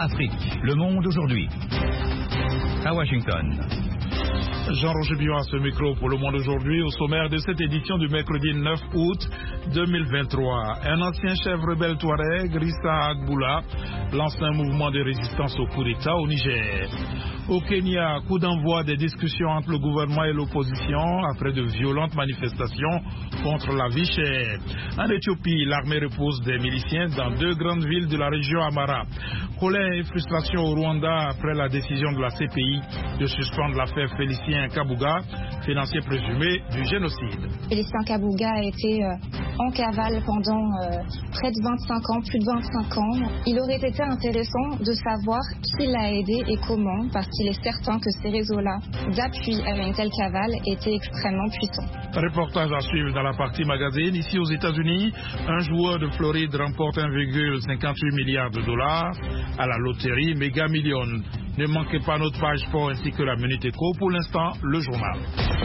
Afrique, le monde aujourd'hui. À Washington. Jean-Roger Bion à ce micro pour Le Monde aujourd'hui, au sommaire de cette édition du mercredi 9 août 2023. Un ancien chef rebelle touareg, Rissa Agboula, lance un mouvement de résistance au coup d'État au Niger. Au Kenya, coup d'envoi des discussions entre le gouvernement et l'opposition après de violentes manifestations contre la vie chère. En Éthiopie, l'armée repose des miliciens dans deux grandes villes de la région Amara. Colère et frustration au Rwanda après la décision de la CPI de suspendre l'affaire Félicien Kabuga, financier présumé du génocide. Félicien Kabuga a été en cavale pendant près de 25 ans, plus de 25 ans. Il aurait été intéressant de savoir qui l'a aidé et comment, parce qu'il est certain que ces réseaux-là d'appui à une telle cavale étaient extrêmement puissants. Reportage à suivre dans la partie magazine. Ici aux États-Unis, un joueur de Floride remporte 1,58 milliard de dollars à la loterie Mega Millions. Ne manquez pas notre page sport ainsi que la Minute Éco. Pour l'instant, le journal.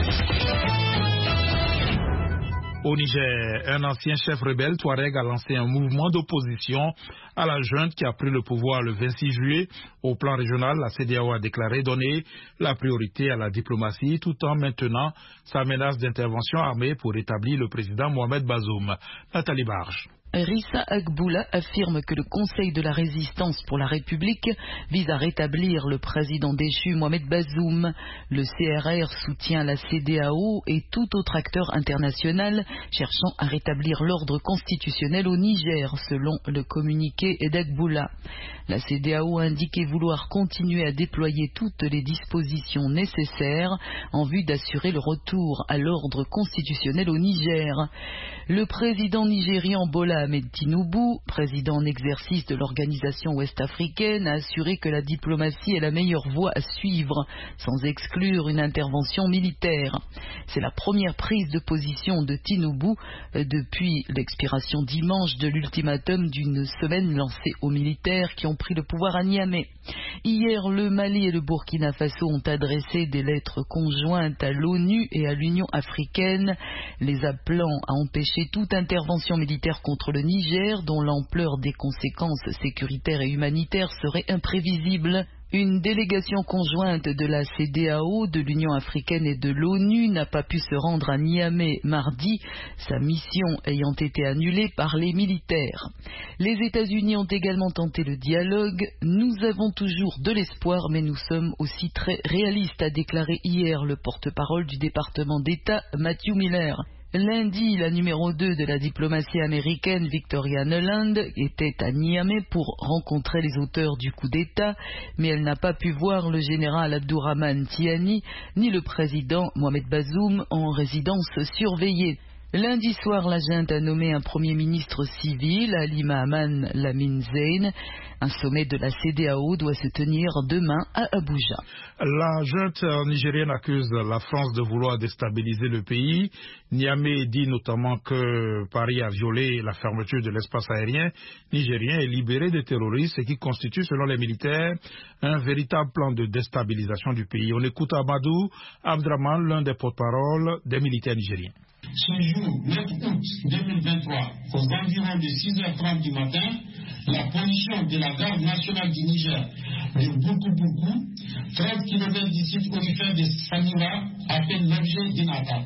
Au Niger, un ancien chef rebelle touareg a lancé un mouvement d'opposition à la junte qui a pris le pouvoir le 26 juillet. Au plan régional, la CEDEAO a déclaré donner la priorité à la diplomatie tout en maintenant sa menace d'intervention armée pour établir le président Mohamed Bazoum. Nathalie Barge. Rissa Agboula affirme que le Conseil de la résistance pour la République vise à rétablir le président déchu Mohamed Bazoum. Le CRR soutient la CEDEAO et tout autre acteur international cherchant à rétablir l'ordre constitutionnel au Niger, selon le communiqué d'Agboula. La CEDEAO a indiqué vouloir continuer à déployer toutes les dispositions nécessaires en vue d'assurer le retour à l'ordre constitutionnel au Niger. Le président nigérian Bola Ahmed Tinubu, président en exercice de l'organisation ouest-africaine, a assuré que la diplomatie est la meilleure voie à suivre, sans exclure une intervention militaire. C'est la première prise de position de Tinubu depuis l'expiration dimanche de l'ultimatum d'une semaine lancé aux militaires qui ont pris le pouvoir à Niamey. Hier, le Mali et le Burkina Faso ont adressé des lettres conjointes à l'ONU et à l'Union africaine, les appelant à empêcher toute intervention militaire contre le Niger, dont l'ampleur des conséquences sécuritaires et humanitaires serait imprévisible. Une délégation conjointe de la CEDEAO, de l'Union africaine et de l'ONU n'a pas pu se rendre à Niamey mardi, sa mission ayant été annulée par les militaires. Les États-Unis ont également tenté le dialogue. Nous avons toujours de l'espoir, mais nous sommes aussi très réalistes, a déclaré hier le porte-parole du département d'État, Matthew Miller. Lundi, la numéro 2 de la diplomatie américaine, Victoria Nuland, était à Niamey pour rencontrer les auteurs du coup d'État, mais elle n'a pas pu voir le général Abdourahmane Tiani ni le président Mohamed Bazoum en résidence surveillée. Lundi soir, la junte a nommé un premier ministre civil, Ali Mahaman Lamine Zein. Un sommet de la CEDEAO doit se tenir demain à Abuja. La junte nigérienne accuse la France de vouloir déstabiliser le pays. Niamey dit notamment que Paris a violé la fermeture de l'espace aérien nigérien et libéré des terroristes, ce qui constitue, selon les militaires, un véritable plan de déstabilisation du pays. On écoute Amadou Abdraman, l'un des porte-parole des militaires nigériens. Ce jour, 9 août 2023, aux environs de 6h30 du matin, la position de la garde nationale du Niger de Bourkou, 13 km d'ici orifère de Sanira, a fait l'objet d'une attaque.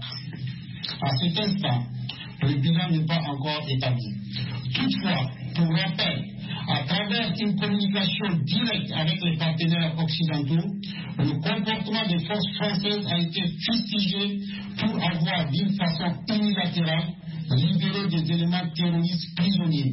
À cet instant, le bilan n'est pas encore établi. Toutefois, pour rappel, à travers une communication directe avec les partenaires occidentaux, le comportement des forces françaises a été fustigé pour avoir d'une façon unilatérale libéré des éléments terroristes prisonniers.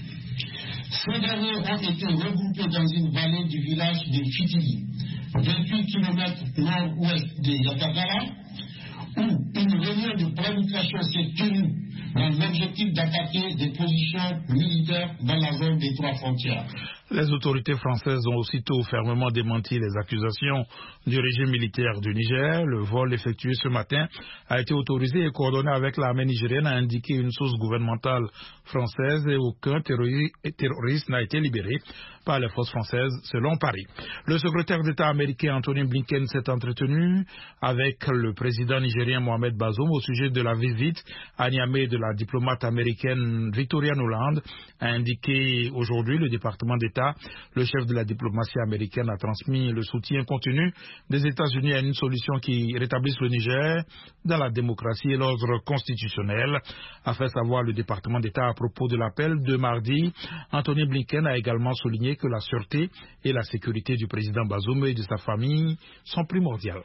Ces derniers ont été regroupés dans une vallée du village de Fitili, 28 km nord-ouest de Yatagala, où une réunion de planification s'est tenue dans l'objectif d'attaquer des positions militaires dans la zone des trois frontières. Les autorités françaises ont aussitôt fermement démenti les accusations du régime militaire du Niger. Le vol effectué ce matin a été autorisé et coordonné avec l'armée nigérienne, a indiqué une source gouvernementale française, et aucun terroriste n'a été libéré par les forces françaises, selon Paris. Le secrétaire d'État américain Anthony Blinken s'est entretenu avec le président nigérien Mohamed Bazoum au sujet de la visite à Niamey de la diplomate américaine Victoria Nuland, a indiqué aujourd'hui le département d'État d'État, le chef de la diplomatie américaine a transmis le soutien continu des États-Unis à une solution qui rétablisse le Niger dans la démocratie et l'ordre constitutionnel, a fait savoir le département d'État à propos de l'appel de mardi. Anthony Blinken a également souligné que la sûreté et la sécurité du président Bazoum et de sa famille sont primordiales.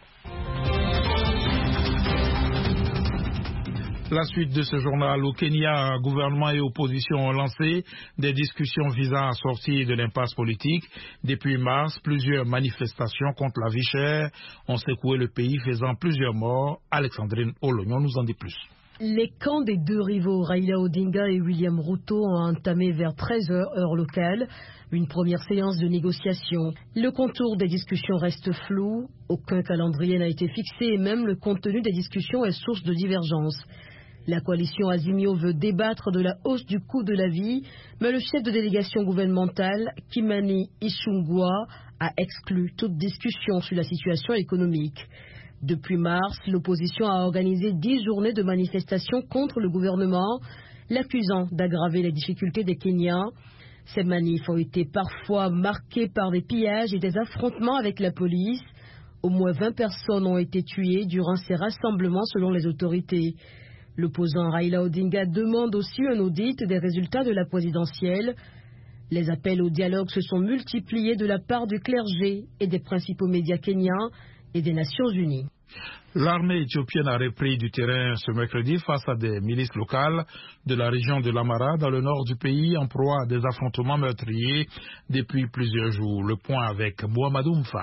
La suite de ce journal, au Kenya, gouvernement et opposition ont lancé des discussions visant à sortir de l'impasse politique. Depuis mars, plusieurs manifestations contre la vie chère ont secoué le pays, faisant plusieurs morts. Alexandrine Olognon nous en dit plus. Les camps des deux rivaux, Raila Odinga et William Ruto, ont entamé vers 13h, heure locale, une première séance de négociation. Le contour des discussions reste flou, aucun calendrier n'a été fixé et même le contenu des discussions est source de divergence. La coalition Azimio veut débattre de la hausse du coût de la vie, mais le chef de délégation gouvernementale, Kimani Ichung'wah, a exclu toute discussion sur la situation économique. Depuis mars, l'opposition a organisé 10 journées de manifestations contre le gouvernement, l'accusant d'aggraver les difficultés des Kenyans. Ces manifs ont été parfois marquées par des pillages et des affrontements avec la police. Au moins 20 personnes ont été tuées durant ces rassemblements selon les autorités. L'opposant Raila Odinga demande aussi un audit des résultats de la présidentielle. Les appels au dialogue se sont multipliés de la part du clergé et des principaux médias kenyans et des Nations Unies. L'armée éthiopienne a repris du terrain ce mercredi face à des milices locales de la région de l'Amara dans le nord du pays en proie à des affrontements meurtriers depuis plusieurs jours. Le point avec Mohamedou Mfa.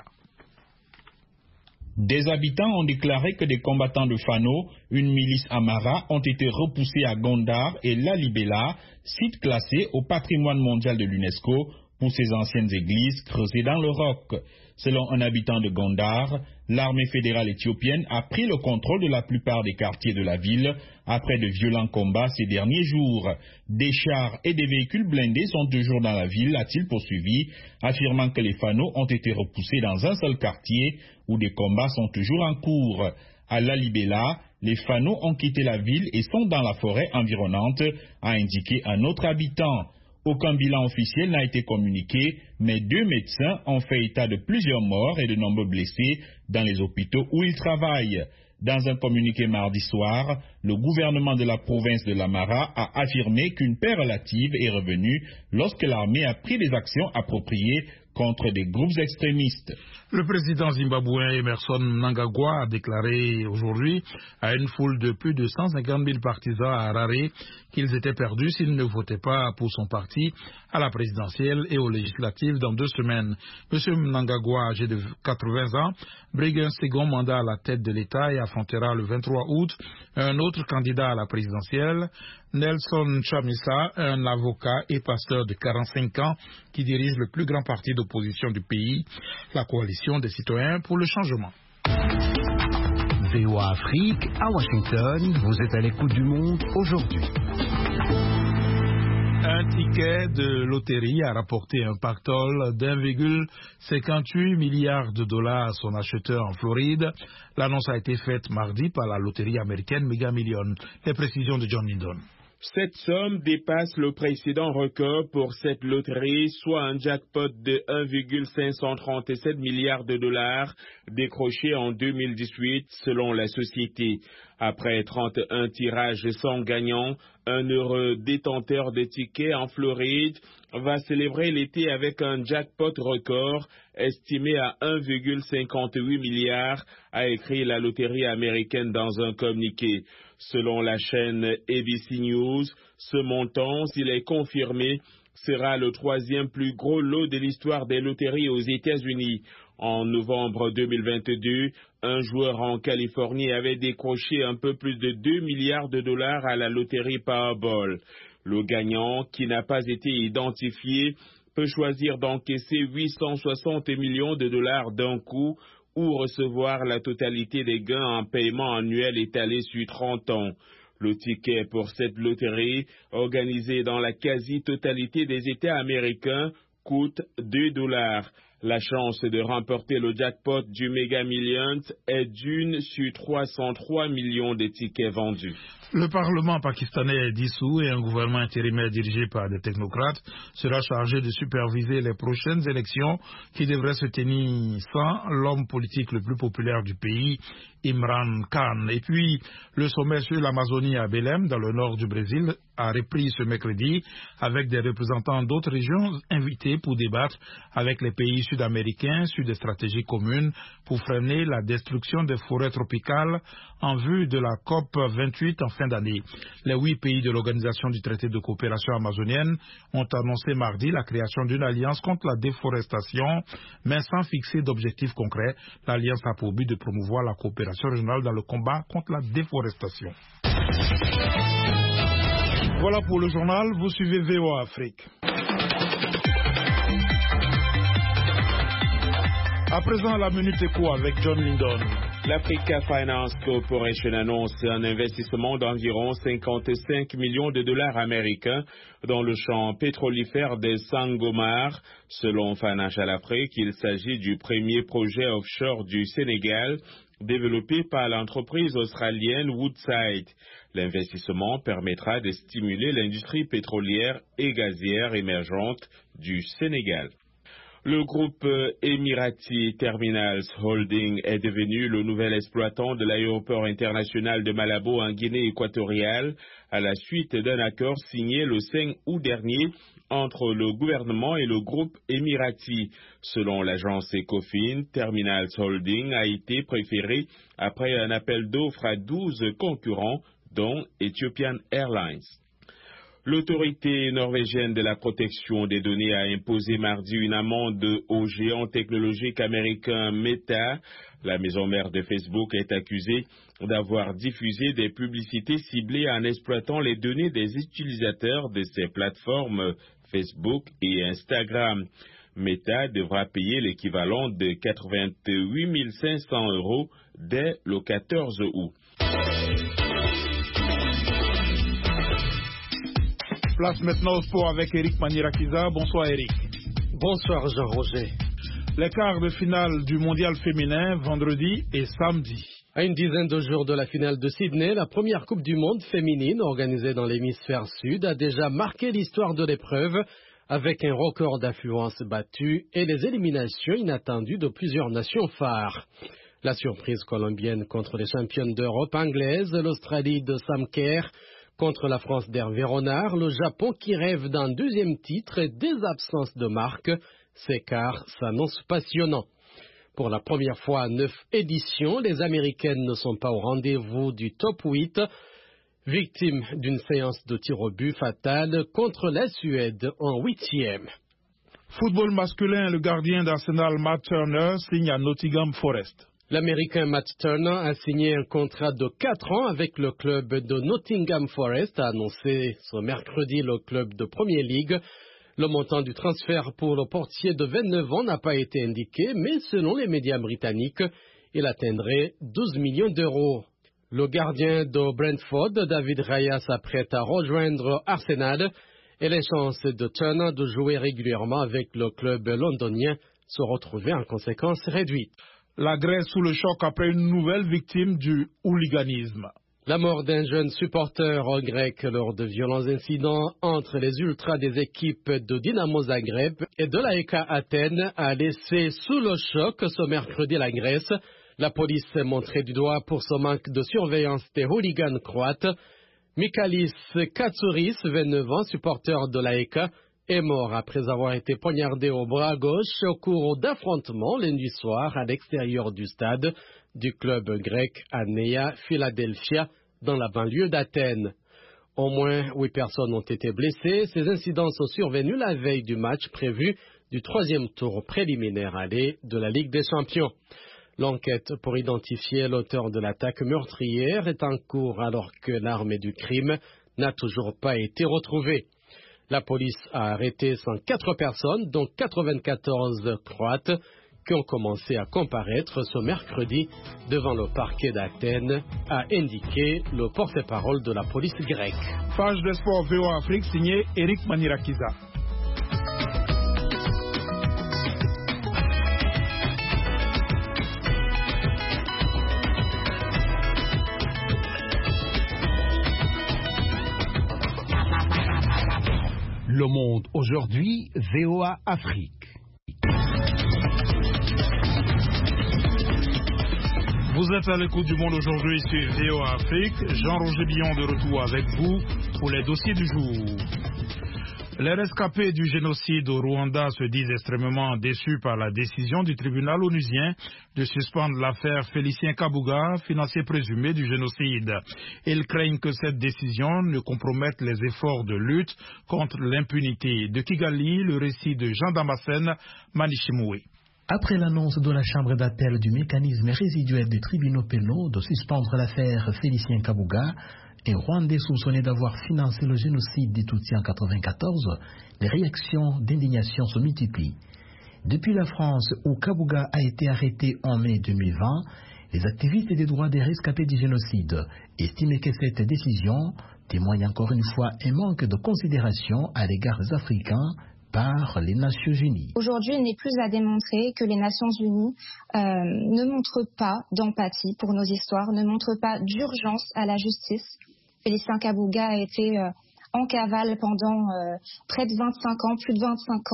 Des habitants ont déclaré que des combattants de Fano, une milice Amara, ont été repoussés à Gondar et Lalibela, sites classés au patrimoine mondial de l'UNESCO pour ces anciennes églises creusées dans le roc. Selon un habitant de Gondar, l'armée fédérale éthiopienne a pris le contrôle de la plupart des quartiers de la ville après de violents combats ces derniers jours. Des chars et des véhicules blindés sont toujours dans la ville, a-t-il poursuivi, affirmant que les Fano ont été repoussés dans un seul quartier où des combats sont toujours en cours. À Lalibela, les Fano ont quitté la ville et sont dans la forêt environnante, a indiqué un autre habitant. Aucun bilan officiel n'a été communiqué, mais 2 médecins ont fait état de plusieurs morts et de nombreux blessés dans les hôpitaux où ils travaillent. Dans un communiqué mardi soir, le gouvernement de la province de l'Amara a affirmé qu'une paix relative est revenue lorsque l'armée a pris des actions appropriées contre des groupes extrémistes. Le président zimbabwéen Emerson Mnangagwa a déclaré aujourd'hui à une foule de plus de 150 000 partisans à Harare qu'ils étaient perdus s'ils ne votaient pas pour son parti à la présidentielle et aux législatives dans 2 semaines. M. Mnangagwa, âgé de 80 ans, brigue un second mandat à la tête de l'État et affrontera le 23 août un autre candidat à la présidentielle, Nelson Chamisa, un avocat et pasteur de 45 ans qui dirige le plus grand parti d'opposition du pays, la coalition des citoyens pour le changement. VOA Afrique, à Washington, vous êtes à l'écoute du monde aujourd'hui. Un ticket de loterie a rapporté un pactole d'1,58 milliard de dollars à son acheteur en Floride. L'annonce a été faite mardi par la loterie américaine Mega Millions. Les précisions de John Lindon. Cette somme dépasse le précédent record pour cette loterie, soit un jackpot de 1,537 milliards de dollars décroché en 2018 selon la société. Après 31 tirages sans gagnant, un heureux détenteur de tickets en Floride va célébrer l'été avec un jackpot record estimé à 1,58 milliard, a écrit la loterie américaine dans un communiqué. Selon la chaîne ABC News, ce montant, s'il est confirmé, sera le 3e plus gros lot de l'histoire des loteries aux États-Unis. En novembre 2022, un joueur en Californie avait décroché un peu plus de 2 milliards de dollars à la loterie Powerball. Le gagnant, qui n'a pas été identifié, peut choisir d'encaisser 860 millions de dollars d'un coup ou recevoir la totalité des gains en paiement annuel étalé sur 30 ans. Le ticket pour cette loterie, organisée dans la quasi-totalité des États américains, coûte $2. La chance de remporter le jackpot du Mega Millions est d'une sur 303 millions de tickets vendus. Le Parlement pakistanais est dissous et un gouvernement intérimaire dirigé par des technocrates sera chargé de superviser les prochaines élections qui devraient se tenir sans l'homme politique le plus populaire du pays, Imran Khan. Et puis, le sommet sur l'Amazonie à Belém, dans le nord du Brésil, a repris ce mercredi avec des représentants d'autres régions invités pour débattre avec les pays sud-américains sur des stratégies communes pour freiner la destruction des forêts tropicales en vue de la COP 28 en fin d'année. Les 8 pays de l'Organisation du traité de coopération amazonienne ont annoncé mardi la création d'une alliance contre la déforestation, mais sans fixer d'objectifs concrets. L'alliance a pour but de promouvoir la coopération régionale dans le combat contre la déforestation. Voilà pour le journal, vous suivez VOA Afrique. À présent, la Minute Éco avec John Lindon. L'Africa Finance Corporation annonce un investissement d'environ 55 millions de dollars américains dans le champ pétrolifère de Sangomar. Selon Financial Afrique, il s'agit du premier projet offshore du Sénégal développé par l'entreprise australienne Woodside. L'investissement permettra de stimuler l'industrie pétrolière et gazière émergente du Sénégal. Le groupe Emirati Terminals Holding est devenu le nouvel exploitant de l'aéroport international de Malabo en Guinée équatoriale à la suite d'un accord signé le 5 août dernier entre le gouvernement et le groupe Emirati. Selon l'agence Ecofin, Terminals Holding a été préféré après un appel d'offres à 12 concurrents, dont Ethiopian Airlines. L'autorité norvégienne de la protection des données a imposé mardi une amende au géant technologique américain Meta. La maison mère de Facebook est accusée d'avoir diffusé des publicités ciblées en exploitant les données des utilisateurs de ses plateformes Facebook et Instagram. Meta devra payer l'équivalent de 88 500 € dès le 14 août. Place maintenant au sport avec Eric Manirakiza. Bonsoir Eric. Bonsoir Jean-Roger. Les quarts de finale du mondial féminin vendredi et samedi. À une dizaine de jours de la finale de Sydney, la première Coupe du Monde féminine organisée dans l'hémisphère sud a déjà marqué l'histoire de l'épreuve avec un record d'affluence battu et les éliminations inattendues de plusieurs nations phares. La surprise colombienne contre les championnes d'Europe anglaises, l'Australie de Sam Kerr contre la France d'Hervé Renard, le Japon qui rêve d'un deuxième titre et des absences de marque, ces quarts s'annoncent passionnants. Pour la première fois à 9 éditions, les Américaines ne sont pas au rendez-vous du top 8, victimes d'une séance de tir au but fatale contre la Suède en 8e. Football masculin, le gardien d'Arsenal Matt Turner signe à Nottingham Forest. L'Américain Matt Turner a signé un contrat de 4 ans avec le club de Nottingham Forest, a annoncé ce mercredi le club de Premier League. Le montant du transfert pour le portier de 29 ans n'a pas été indiqué, mais selon les médias britanniques, il atteindrait 12 millions d'euros. Le gardien de Brentford, David Raya, s'apprête à rejoindre Arsenal et les chances de Turner de jouer régulièrement avec le club londonien se retrouvaient en conséquence réduites. La Grèce sous le choc après une nouvelle victime du hooliganisme. La mort d'un jeune supporter grec lors de violents incidents entre les ultras des équipes de Dynamo Zagreb et de l'AEK Athènes a laissé sous le choc ce mercredi la Grèce. La police s'est montrée du doigt pour ce manque de surveillance des hooligans croates. Mikalis Katsouris, 29 ans, supporter de l'AEK, est mort après avoir été poignardé au bras gauche au cours d'affrontements lundi soir à l'extérieur du stade du club grec à Nea Philadelphia dans la banlieue d'Athènes. Au moins 8 personnes ont été blessées. Ces incidents sont survenus la veille du match prévu du 3e tour préliminaire aller de la Ligue des Champions. L'enquête pour identifier l'auteur de l'attaque meurtrière est en cours alors que l'arme du crime n'a toujours pas été retrouvée. La police a arrêté 104 personnes, dont 94 Croates, qui ont commencé à comparaître ce mercredi devant le parquet d'Athènes, a indiqué le porte-parole de la police grecque. Page de sport VOA Afrique signée Eric Manirakiza. Le Monde aujourd'hui, VOA Afrique. Vous êtes à l'écoute du Monde aujourd'hui sur VOA Afrique. Jean-Roger Billon de retour avec vous pour les dossiers du jour. Les rescapés du génocide au Rwanda se disent extrêmement déçus par la décision du tribunal onusien de suspendre l'affaire Félicien Kabuga, financier présumé du génocide. Ils craignent que cette décision ne compromette les efforts de lutte contre l'impunité. De Kigali, le récit de Jean Damascène Manishimoué. Après l'annonce de la Chambre d'appel du mécanisme résiduel des tribunaux pénaux de suspendre l'affaire Félicien Kabuga, un Rwandais soupçonné d'avoir financé le génocide des Tutsis en 1994, les réactions d'indignation se multiplient. Depuis la France, où Kabuga a été arrêté en mai 2020, les activistes des droits des rescapés du génocide estiment que cette décision témoigne encore une fois un manque de considération à l'égard des Africains par les Nations Unies. Aujourd'hui, il n'est plus à démontrer que les Nations Unies ne montrent pas d'empathie pour nos histoires, ne montrent pas d'urgence à la justice. Félicien Kabuga a été en cavale pendant près de 25 ans, plus de 25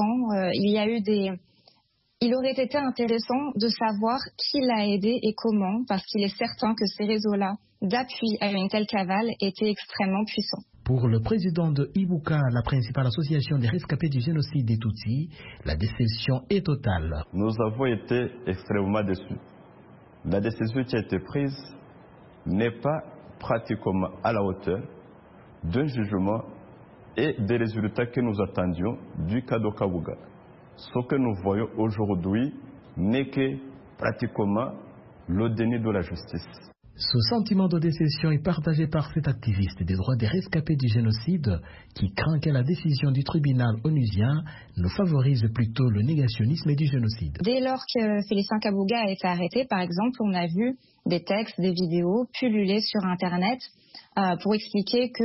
ans. Il aurait été intéressant de savoir qui l'a aidé et comment, parce qu'il est certain que ces réseaux-là d'appui à une telle cavale étaient extrêmement puissants. Pour le président de Ibuka, la principale association des rescapés du génocide des Tutsis, la déception est totale. Nous avons été extrêmement déçus. La décision qui a été prise n'est pas pratiquement à la hauteur d'un jugement et des résultats que nous attendions du cas de Kabuga. Ce que nous voyons aujourd'hui n'est que pratiquement le déni de la justice. Ce sentiment de déception est partagé par cet activiste des droits des rescapés du génocide qui craint que la décision du tribunal onusien ne favorise plutôt le négationnisme du génocide. Dès lors que Félicien Kabuga a été arrêté, par exemple, on a vu des textes, des vidéos pulluler sur Internet pour expliquer que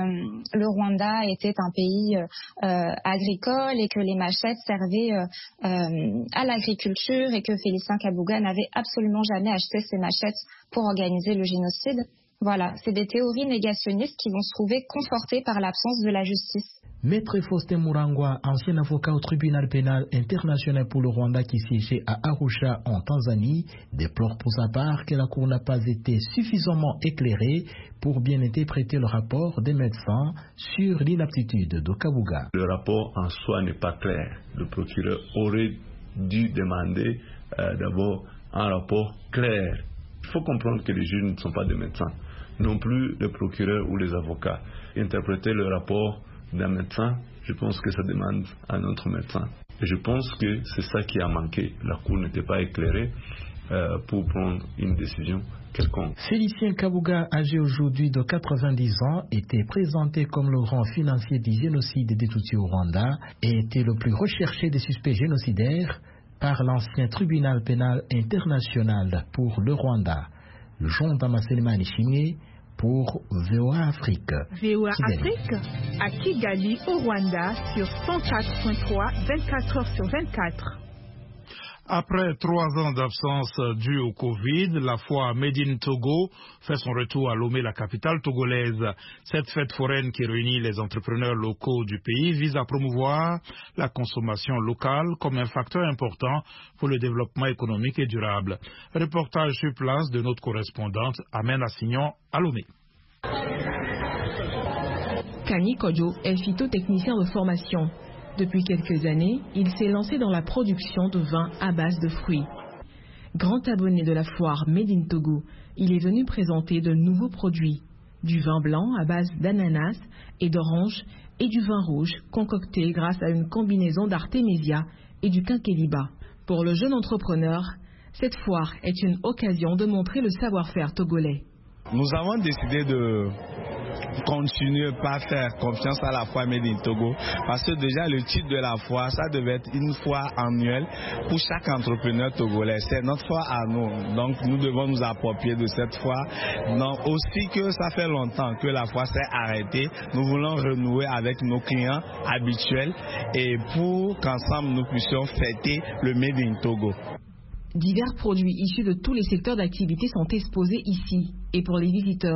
le Rwanda était un pays agricole et que les machettes servaient à l'agriculture et que Félicien Kabuga n'avait absolument jamais acheté ces machettes pour organiser le génocide. Voilà, c'est des théories négationnistes qui vont se trouver confortées par l'absence de la justice. Maître Faustin Murangwa, ancien avocat au tribunal pénal international pour le Rwanda qui siégeait à Arusha en Tanzanie, déplore pour sa part que la Cour n'a pas été suffisamment éclairée pour bien interpréter le rapport des médecins sur l'inaptitude de Kabuga. Le rapport en soi n'est pas clair. Le procureur aurait dû demander d'abord un rapport clair. Il faut comprendre que les juges ne sont pas des médecins, non plus les procureurs ou les avocats. Interpréter le rapport d'un médecin, je pense que ça demande à un autre médecin. Et je pense que c'est ça qui a manqué. La Cour n'était pas éclairée pour prendre une décision quelconque. Félicien Kabuga, âgé aujourd'hui de 90 ans, était présenté comme le grand financier du génocide des Tutsis au Rwanda et était le plus recherché des suspects génocidaires par l'ancien tribunal pénal international pour le Rwanda. Le Jean Damascène Manishimoué pour VOA Afrique. VOA Afrique à Kigali au Rwanda sur 104.3, 24 heures sur 24. Après 3 ans d'absence due au Covid, la foire Made in Togo fait son retour à Lomé, la capitale togolaise. Cette fête foraine qui réunit les entrepreneurs locaux du pays vise à promouvoir la consommation locale comme un facteur important pour le développement économique et durable. Reportage sur place de notre correspondante Amen Assignon à Lomé. Kani Kodjo est phytotechnicien de formation. Depuis quelques années, il s'est lancé dans la production de vin à base de fruits. Grand abonné de la foire Made in Togo, il est venu présenter de nouveaux produits. Du vin blanc à base d'ananas et d'orange et du vin rouge concocté grâce à une combinaison d'artémisia et du quinqueliba. Pour le jeune entrepreneur, cette foire est une occasion de montrer le savoir-faire togolais. Nous avons décidé de continuer par faire confiance à la foire Made in Togo parce que déjà le titre de la foire, ça devait être une foire annuelle pour chaque entrepreneur togolais. C'est notre foire à nous, donc nous devons nous approprier de cette foire. Donc aussi que ça fait longtemps que la foire s'est arrêtée, nous voulons renouer avec nos clients habituels et pour qu'ensemble nous puissions fêter le Made in Togo. Divers produits issus de tous les secteurs d'activité sont exposés ici. Et pour les visiteurs,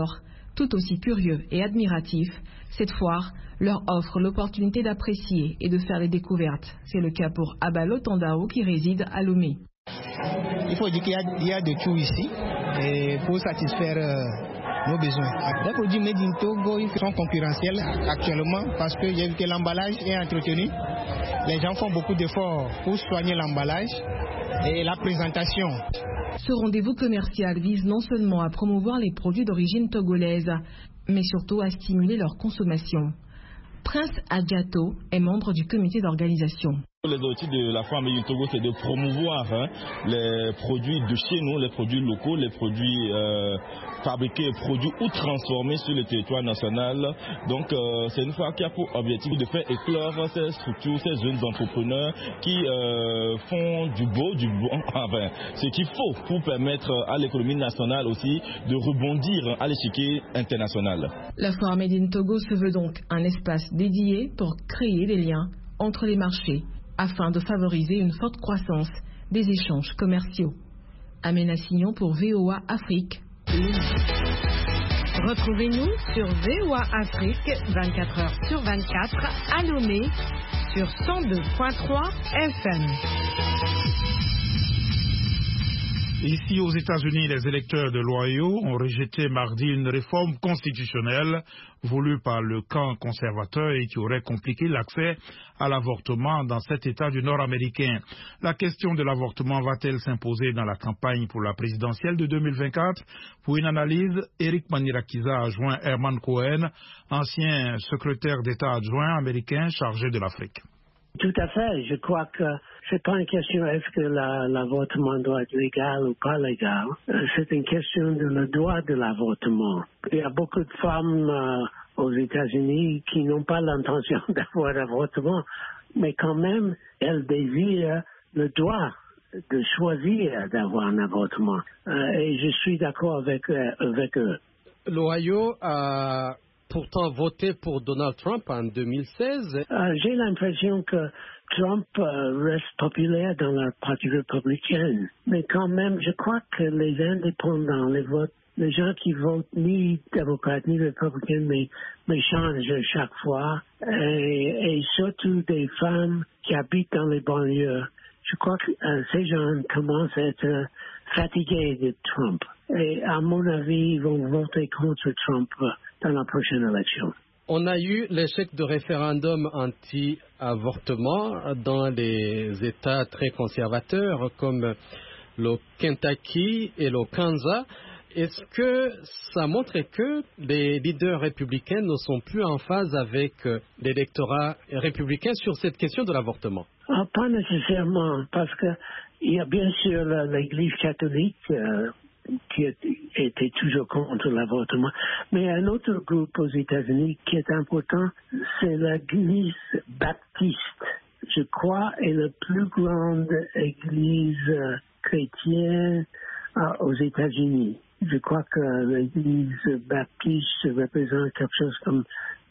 Tout aussi curieux et admiratif, cette foire leur offre l'opportunité d'apprécier et de faire des découvertes. C'est le cas pour Abalo Tandao qui réside à Lomé. Il faut dire qu'il y a de tout ici et pour satisfaire nos besoins. Les produits made in Togo sont concurrentiels actuellement parce qu'il y a vu que l'emballage est entretenu. Les gens font beaucoup d'efforts pour soigner l'emballage et la présentation. Ce rendez-vous commercial vise non seulement à promouvoir les produits d'origine togolaise, mais surtout à stimuler leur consommation. Prince Adjato est membre du comité d'organisation. Les objectifs de la foire Made in Togo, c'est de promouvoir les produits de chez nous, les produits locaux, les produits fabriqués, produits ou transformés sur le territoire national. Donc c'est une foire qui a pour objectif de faire éclore ces structures, ces jeunes entrepreneurs qui font du beau, enfin, ce qu'il faut pour permettre à l'économie nationale aussi de rebondir à l'échiquier international. La foire Made in Togo se veut donc un espace dédié pour créer des liens entre les marchés, afin de favoriser une forte croissance des échanges commerciaux. Amena Signon pour VOA Afrique. Retrouvez-nous sur VOA Afrique 24h/24 à Lomé sur 102.3 FM. Ici aux États-Unis, les électeurs de l'Ohio ont rejeté mardi une réforme constitutionnelle voulue par le camp conservateur et qui aurait compliqué l'accès à l'avortement dans cet État du Nord américain. La question de l'avortement va-t-elle s'imposer dans la campagne pour la présidentielle de 2024? Pour une analyse, Eric Manirakiza a joint Herman Cohen, ancien secrétaire d'État adjoint américain chargé de l'Afrique. Tout à fait. Je crois que c'est pas une question est-ce que l'avortement doit être légal ou pas légal. C'est une question de le droit de l'avortement. Il y a beaucoup de femmes aux États-Unis qui n'ont pas l'intention d'avoir un avortement, mais quand même, elles désirent le droit de choisir d'avoir un avortement. Et je suis d'accord avec eux. L'Ohio a pourtant voté pour Donald Trump en 2016. J'ai l'impression que Trump reste populaire dans la partie républicaine. Mais quand même, je crois que les indépendants, les gens qui votent ni démocrate ni républicain, mais changent chaque fois. Et surtout des femmes qui habitent dans les banlieues. Je crois que ces gens commencent à être fatigués de Trump. Et à mon avis, ils vont voter contre Trump dans la prochaine élection. On a eu l'échec de référendum anti-avortement dans les États très conservateurs comme le Kentucky et le Kansas. Est-ce que ça montre que les leaders républicains ne sont plus en phase avec l'électorat républicain sur cette question de l'avortement? Pas nécessairement, parce qu'il y a bien sûr l'Église catholique qui était toujours contre l'avortement. Mais un autre groupe aux États-Unis qui est important, c'est l'Église baptiste. Je crois est la plus grande église chrétienne aux États-Unis. Je crois que l'Église baptiste représente quelque chose comme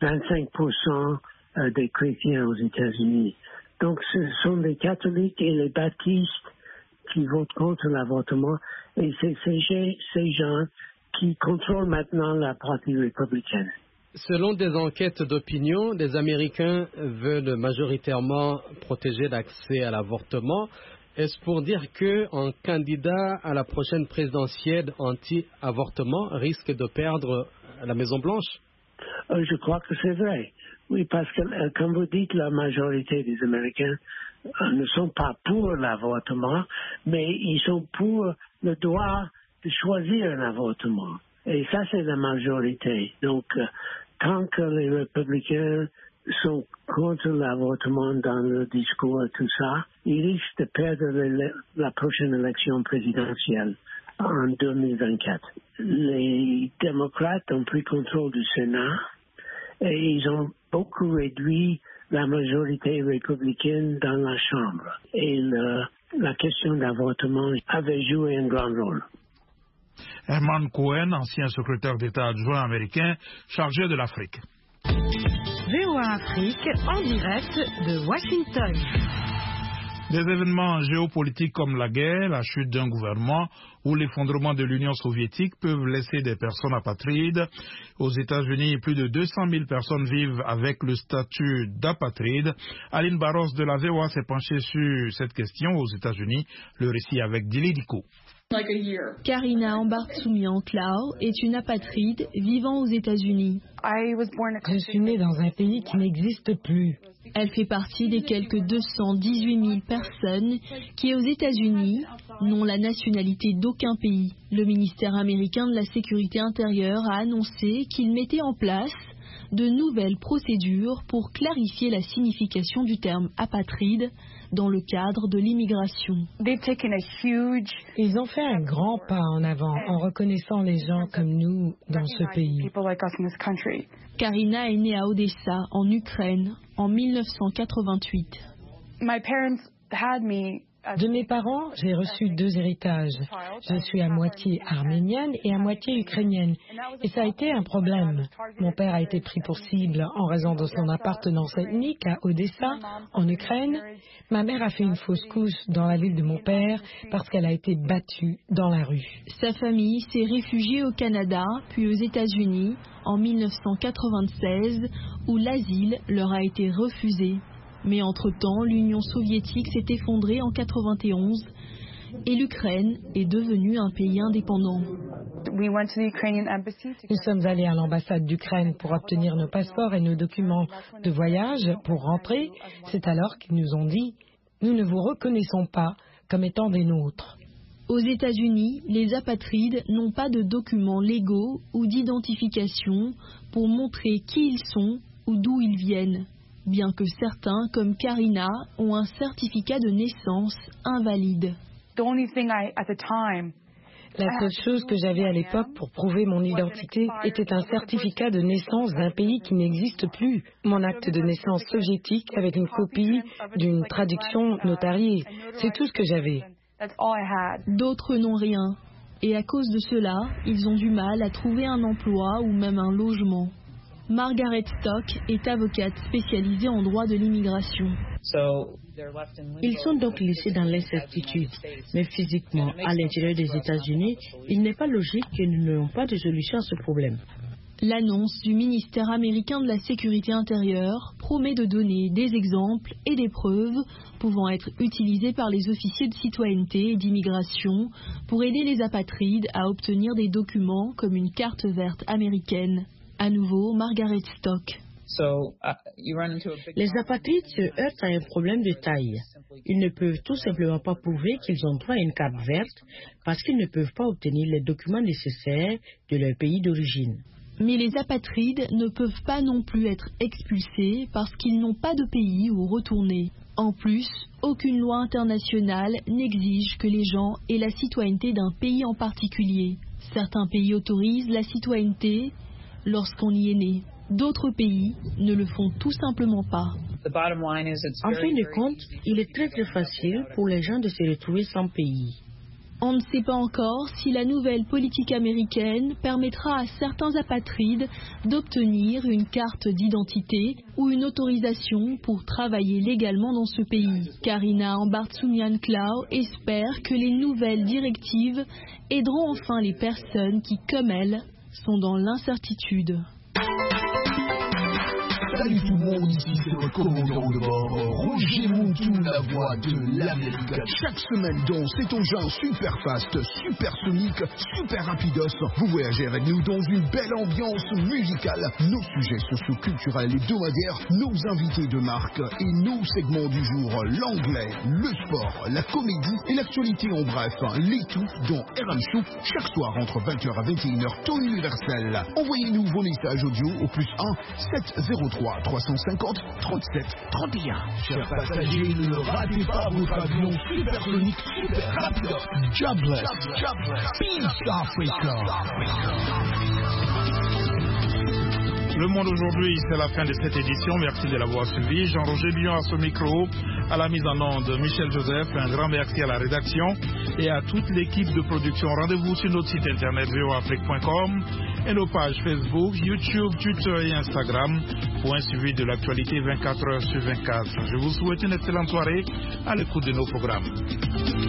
25% des chrétiens aux États-Unis. Donc ce sont les catholiques et les baptistes qui votent contre l'avortement, et c'est ces gens qui contrôlent maintenant la partie républicaine. Selon des enquêtes d'opinion, les Américains veulent majoritairement protéger l'accès à l'avortement. Est-ce pour dire qu'un candidat à la prochaine présidentielle anti-avortement risque de perdre la Maison-Blanche? Je crois que c'est vrai. Oui, parce que, comme vous dites, la majorité des Américains ne sont pas pour l'avortement, mais ils sont pour le droit de choisir un avortement. Et ça, c'est la majorité. Donc, tant que les républicains sont contre l'avortement dans le discours et tout ça, ils risquent de perdre la prochaine élection présidentielle en 2024. Les démocrates ont pris contrôle du Sénat et ils ont beaucoup réduit la majorité républicaine dans la Chambre. Et la question d'avortement avait joué un grand rôle. Herman Cohen, ancien secrétaire d'État adjoint américain chargé de l'Afrique. VOA Afrique en direct de Washington. Des événements géopolitiques comme la guerre, la chute d'un gouvernement ou l'effondrement de l'Union soviétique peuvent laisser des personnes apatrides. Aux États-Unis, plus de 200 000 personnes vivent avec le statut d'apatride. Aline Barros de la VOA s'est penchée sur cette question aux États-Unis. Le récit avec Dili Diko. Karina Ambartsoumian-Clao est une apatride vivant aux États-Unis. Je suis née dans un pays qui n'existe plus. Elle fait partie des quelques 218 000 personnes qui, aux États-Unis, n'ont la nationalité d'aucun pays. Le ministère américain de la Sécurité intérieure a annoncé qu'il mettait en place de nouvelles procédures pour clarifier la signification du terme apatride dans le cadre de l'immigration. Ils ont fait un grand pas en avant en reconnaissant les gens comme nous dans ce pays. Karina est née à Odessa, en Ukraine, en 1988. De mes parents, j'ai reçu 2 héritages. Je suis à moitié arménienne et à moitié ukrainienne. Et ça a été un problème. Mon père a été pris pour cible en raison de son appartenance ethnique à Odessa, en Ukraine. Ma mère a fait une fausse couche dans la ville de mon père parce qu'elle a été battue dans la rue. Sa famille s'est réfugiée au Canada, puis aux États-Unis, en 1996, où l'asile leur a été refusé. Mais entre-temps, l'Union soviétique s'est effondrée en 1991 et l'Ukraine est devenue un pays indépendant. Nous sommes allés à l'ambassade d'Ukraine pour obtenir nos passeports et nos documents de voyage pour rentrer. C'est alors qu'ils nous ont dit « Nous ne vous reconnaissons pas comme étant des nôtres ». Aux États-Unis, les apatrides n'ont pas de documents légaux ou d'identification pour montrer qui ils sont ou d'où ils viennent. Bien que certains, comme Karina, ont un certificat de naissance invalide. La seule chose que j'avais à l'époque pour prouver mon identité était un certificat de naissance d'un pays qui n'existe plus. Mon acte de naissance soviétique avec une copie d'une traduction notariée. C'est tout ce que j'avais. D'autres n'ont rien. Et à cause de cela, ils ont du mal à trouver un emploi ou même un logement. Margaret Stock est avocate spécialisée en droit de l'immigration. Ils sont donc laissés dans l'incertitude, mais physiquement, à l'intérieur des États-Unis, il n'est pas logique que nous n'ayons pas de solution à ce problème. L'annonce du ministère américain de la Sécurité intérieure promet de donner des exemples et des preuves pouvant être utilisés par les officiers de citoyenneté et d'immigration pour aider les apatrides à obtenir des documents comme une carte verte américaine. À nouveau, Margaret Stock. Les apatrides se heurtent à un problème de taille. Ils ne peuvent tout simplement pas prouver qu'ils ont droit à une carte verte parce qu'ils ne peuvent pas obtenir les documents nécessaires de leur pays d'origine. Mais les apatrides ne peuvent pas non plus être expulsés parce qu'ils n'ont pas de pays où retourner. En plus, aucune loi internationale n'exige que les gens aient la citoyenneté d'un pays en particulier. Certains pays autorisent la citoyenneté lorsqu'on y est né. D'autres pays ne le font tout simplement pas. En fin de compte, il est très facile pour les gens de se retrouver sans pays. On ne sait pas encore si la nouvelle politique américaine permettra à certains apatrides d'obtenir une carte d'identité ou une autorisation pour travailler légalement dans ce pays. Karina Ambartsoumian-Clao espère que les nouvelles directives aideront enfin les personnes qui, comme elle, sont dans l'incertitude. Salut tout le monde, ici c'est votre commandant de bord, Roger Montou, la voix de l'Amérique. Chaque semaine dans cet engin super fast, super sonique, super rapidos, vous voyagez avec nous dans une belle ambiance musicale. Nos sujets socio-culturels hebdomadaires, nos invités de marque et nos segments du jour, l'anglais, le sport, la comédie et l'actualité en bref. Les tout dans RM Show, chaque soir entre 20h à 21h, temps universel. Envoyez-nous vos messages audio au +1 703 350 37 31. Chers passagers, ne ratez pas votre avion supersonique super rapide. Jobless. Peace Africa. Le Monde aujourd'hui, c'est la fin de cette édition. Merci de l'avoir suivi. Jean-Roger Billon à ce micro, à la mise en onde Michel Joseph. Un grand merci à la rédaction et à toute l'équipe de production. Rendez-vous sur notre site internet voafrique.com et nos pages Facebook, YouTube, Twitter et Instagram pour un suivi de l'actualité 24 heures sur 24. Je vous souhaite une excellente soirée à l'écoute de nos programmes.